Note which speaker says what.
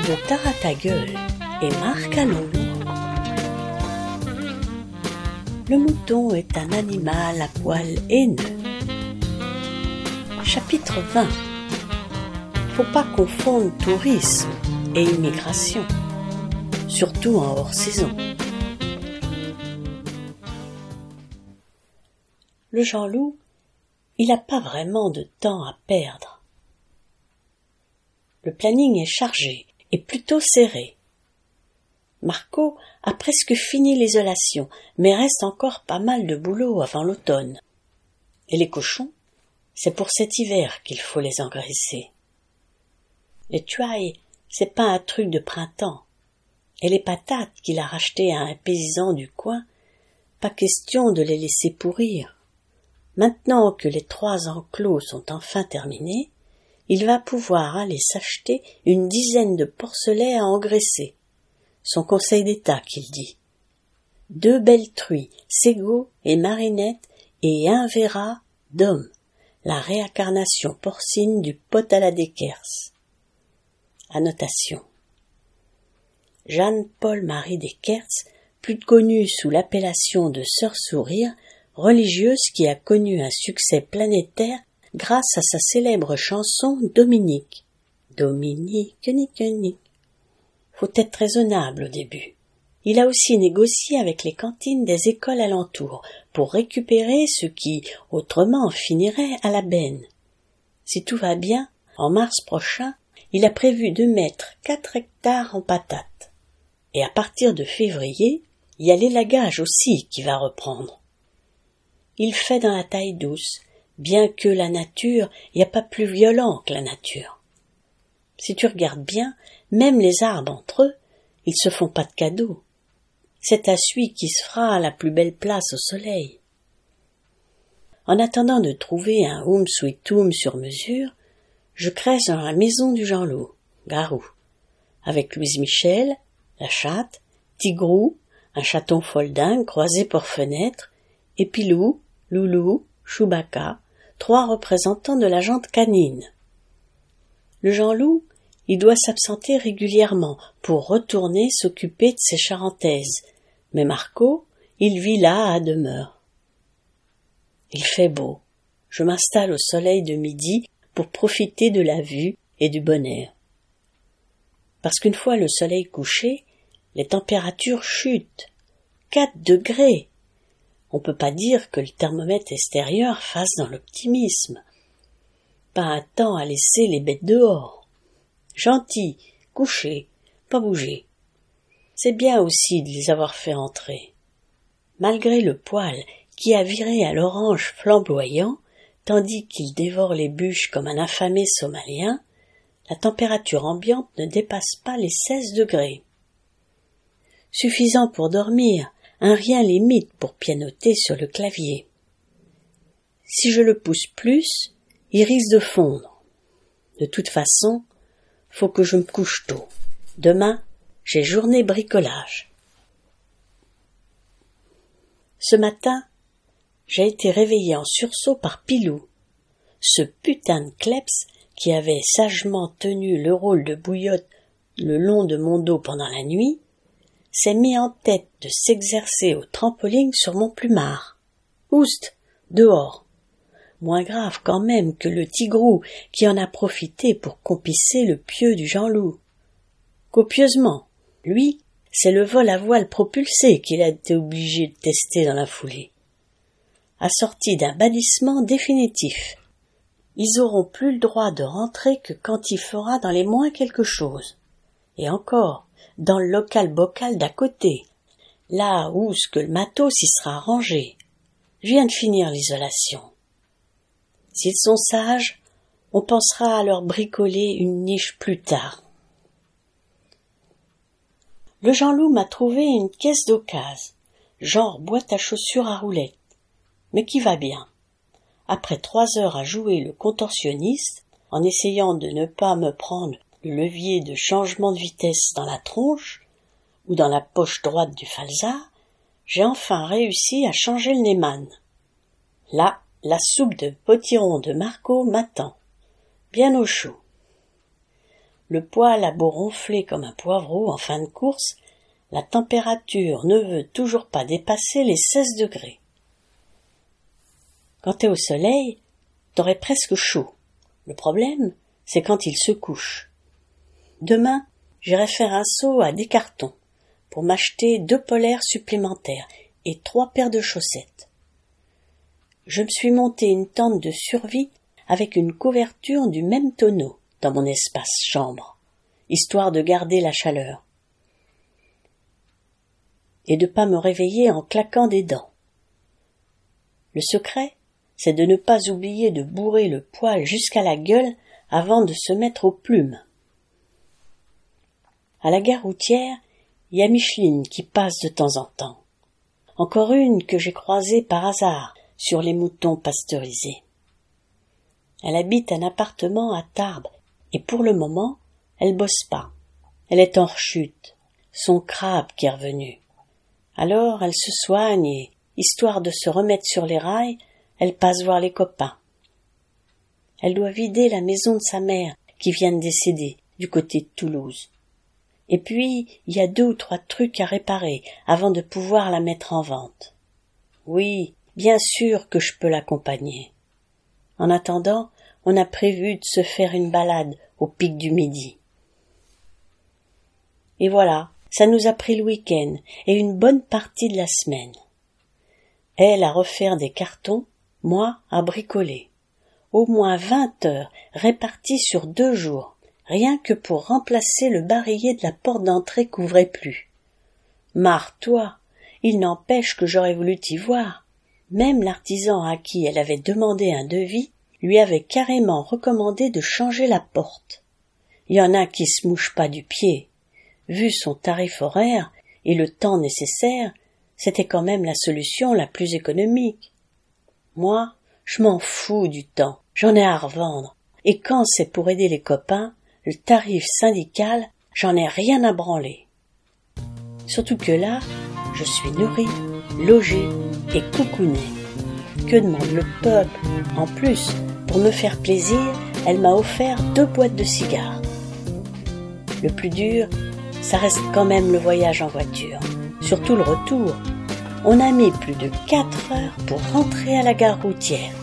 Speaker 1: de Taratagueule et Marc Alonso. Le mouton est un animal à poil haineux. Chapitre 20. Faut pas confondre tourisme et immigration, surtout en hors-saison. Le Jean-Loup, il n'a pas vraiment de temps à perdre. Le planning est chargé et plutôt serré. Marco a presque fini l'isolation, mais reste encore pas mal de boulot avant l'automne. Et les cochons, c'est pour cet hiver qu'il faut les engraisser. Les tuailles, c'est pas un truc de printemps. Et les patates qu'il a rachetées à un paysan du coin, pas question de les laisser pourrir. Maintenant que les 3 enclos sont enfin terminés, il va pouvoir aller s'acheter une dizaine de porcelets à engraisser. Son conseil d'État qu'il dit. 2 belles truies, Ségo et Marinette et un verra d'homme, la réincarnation porcine du pot à la Desquers. Annotation. Jeanne-Paul-Marie Desquers, plus connue sous l'appellation de Sœur Sourire, religieuse qui a connu un succès planétaire grâce à sa célèbre chanson Dominique. Dominique, nique. Faut être raisonnable au début. Il a aussi négocié avec les cantines des écoles alentours pour récupérer ce qui, autrement, finirait à la benne. Si tout va bien, en mars prochain, il a prévu de mettre 4 hectares en patates. Et à partir de février, il y a l'élagage aussi qui va reprendre. Il fait dans la taille douce, bien que la nature, il n'y a pas plus violent que la nature. Si tu regardes bien, même les arbres entre eux, ils se font pas de cadeaux. C'est à celui qui se fera la plus belle place au soleil. En attendant de trouver un home sweet home sur mesure, je crèche dans la maison du Jean-Loup, Garou, avec Louise Michel, la chatte, Tigrou, un chaton folding croisé pour fenêtre, et Pilou, Loulou, Chewbacca, 3 représentants de la jante canine. Le Jean-Loup, il doit s'absenter régulièrement pour retourner s'occuper de ses charentaises, mais Marco, il vit là à demeure. Il fait beau. Je m'installe au soleil de midi pour profiter de la vue et du bon air. Parce qu'une fois le soleil couché, les températures chutent. 4 degrés. On peut pas dire que le thermomètre extérieur fasse dans l'optimisme. Pas un temps à laisser les bêtes dehors. Gentils, couchés, pas bouger. C'est bien aussi de les avoir fait entrer. Malgré le poil qui a viré à l'orange flamboyant, tandis qu'il dévore les bûches comme un affamé somalien, la température ambiante ne dépasse pas les 16 degrés. Suffisant pour dormir, un rien limite pour pianoter sur le clavier. Si je le pousse plus, il risque de fondre. De toute façon, faut que je me couche tôt. Demain, j'ai journée bricolage. Ce matin, j'ai été réveillé en sursaut par Pilou, ce putain de kleps qui avait sagement tenu le rôle de bouillotte le long de mon dos pendant la nuit, s'est mis en tête de s'exercer au trampoline sur mon plumard. Oust, dehors. Moins grave quand même que le tigrou qui en a profité pour compisser le pieu du Jean-Loup. Copieusement. Lui, c'est le vol à voile propulsé qu'il a été obligé de tester dans la foulée. Assorti d'un bannissement définitif. Ils auront plus le droit de rentrer que quand il fera dans les moins quelque chose. Et encore, dans le local bocal d'à côté, là où ce que le matos y sera rangé. Je viens de finir l'isolation. S'ils sont sages, on pensera à leur bricoler une niche plus tard. Le Jean-Loup m'a trouvé une caisse d'occasion, genre boîte à chaussures à roulettes, mais qui va bien. Après 3 heures à jouer le contorsionniste, en essayant de ne pas me prendre le levier de changement de vitesse dans la tronche ou dans la poche droite du falzar, j'ai enfin réussi à changer le Neyman. Là, la soupe de potiron de Marco m'attend, bien au chaud. Le poêle a beau ronfler comme un poivreau en fin de course, la température ne veut toujours pas dépasser les 16 degrés. Quand t'es au soleil, t'aurais presque chaud. Le problème, c'est quand il se couche. Demain, j'irai faire un saut à Décarton pour m'acheter 2 polaires supplémentaires et 3 paires de chaussettes. Je me suis monté une tente de survie avec une couverture du même tonneau dans mon espace chambre, histoire de garder la chaleur et de pas me réveiller en claquant des dents. Le secret, c'est de ne pas oublier de bourrer le poêle jusqu'à la gueule avant de se mettre aux plumes. À la gare routière, il y a Micheline qui passe de temps en temps. Encore une que j'ai croisée par hasard sur les moutons pasteurisés. Elle habite un appartement à Tarbes et pour le moment, elle bosse pas. Elle est en rechute, son crabe qui est revenu. Alors elle se soigne et, histoire de se remettre sur les rails, elle passe voir les copains. Elle doit vider la maison de sa mère qui vient de décéder du côté de Toulouse. Et puis, il y a 2 ou 3 trucs à réparer avant de pouvoir la mettre en vente. Oui, bien sûr que je peux l'accompagner. En attendant, on a prévu de se faire une balade au pic du Midi. Et voilà, ça nous a pris le week-end et une bonne partie de la semaine. Elle à refaire des cartons, moi à bricoler. Au moins 20 heures réparties sur 2 jours, rien que pour remplacer le barillet de la porte d'entrée qu'ouvrait plus. Marre-toi, il n'empêche que j'aurais voulu t'y voir. Même l'artisan à qui elle avait demandé un devis lui avait carrément recommandé de changer la porte. Il y en a qui se mouchent pas du pied. Vu son tarif horaire et le temps nécessaire, c'était quand même la solution la plus économique. Moi, je m'en fous du temps, j'en ai à revendre. Et quand c'est pour aider les copains, le tarif syndical, j'en ai rien à branler. Surtout que là, je suis nourri, logé et coucouné. Que demande le peuple? En plus, pour me faire plaisir, elle m'a offert 2 boîtes de cigares. Le plus dur, ça reste quand même le voyage en voiture, surtout le retour. On a mis plus de 4 heures pour rentrer à la gare routière.